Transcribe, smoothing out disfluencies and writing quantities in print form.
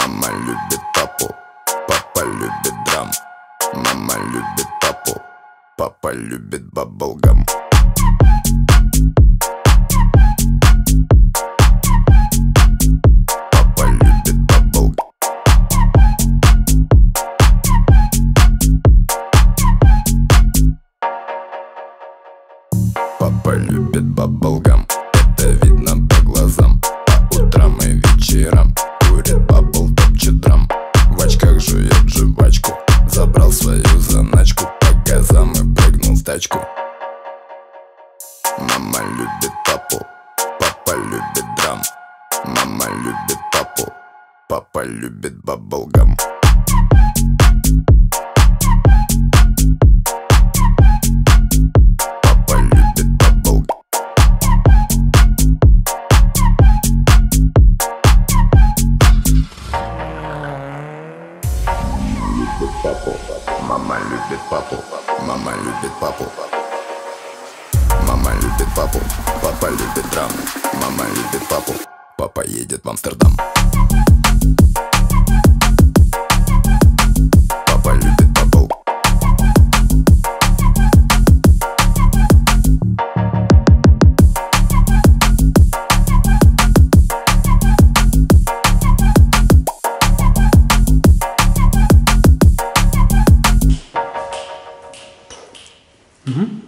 Мама любит папу, папа любит драм. Мама любит папу, папа любит баблгам. Папа любит баблгам. Папа любит баблгам. Это видно по глазам. По утрам и вечерам курит бабл, топчет драм. В очках жует жвачку. Забрал свою заначку. По газам и прыгнул в тачку. Мама любит папу, папа любит драм. Мама любит папу, папа любит баблгам. Папа любит баблгам. Папу. Мама любит папу, мама любит папу. Мама любит папу, папа любит драм. Мама любит папу, папа едет в Амстердам.